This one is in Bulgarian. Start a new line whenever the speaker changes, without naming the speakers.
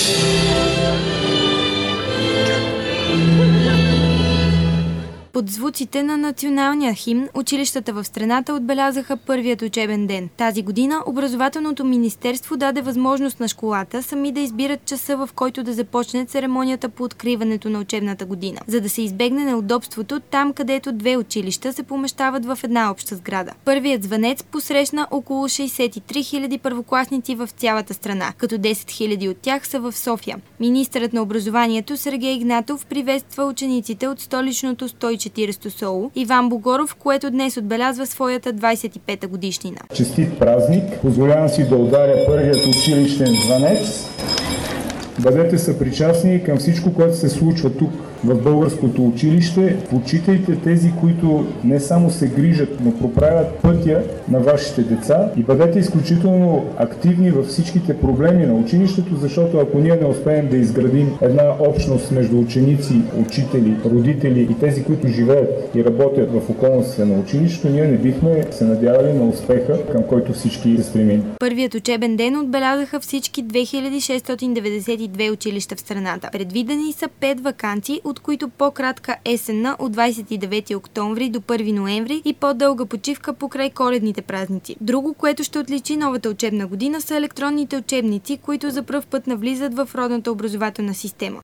Под звуците на националния химн, училищата в страната отбелязаха първият учебен ден. Тази година Образователното министерство даде възможност на школата сами да избират часа, в който да започне церемонията по откриването на учебната година, за да се избегне неудобството там, където две училища се помещават в една обща сграда. Първият звънец посрещна около 63 000 първокласници в цялата страна, като 10 000 от тях са в София. Министърът на образованието Сергей Игнатов приветства учениците от столичното 140 СОУ Иван Богоров, което днес отбелязва своята 25-та годишнина.
Честит празник! Позволявам си да ударя първият училищен звънец. Бъдете съпричастни към всичко, което се случва тук в българското училище. Почитайте тези, които не само се грижат, но проправят пътя на вашите деца и бъдете изключително активни във всичките проблеми на училището, защото ако ние не успеем да изградим една общност между ученици, учители, родители и тези, които живеят и работят в околностите на училището, ние не бихме се надявали на успеха, към който всички се стремим.
Първият учебен ден отбелязаха всички 2692 училища в страната. Предвидени са 5 ваканции, от които по-кратка есенна от 29 октомври до 1 ноември и по-дълга почивка покрай коледните празници. Друго, което ще отличи новата учебна година, са електронните учебници, които за пръв път навлизат в родната образователна система.